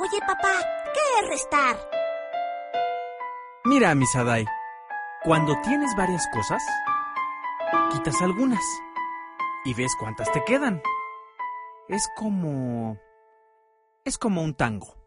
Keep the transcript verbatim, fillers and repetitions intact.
Oye, papá, ¿qué es restar? Mira, Misadai, cuando tienes varias cosas, quitas algunas y ves cuántas te quedan. Es como... es como un tango.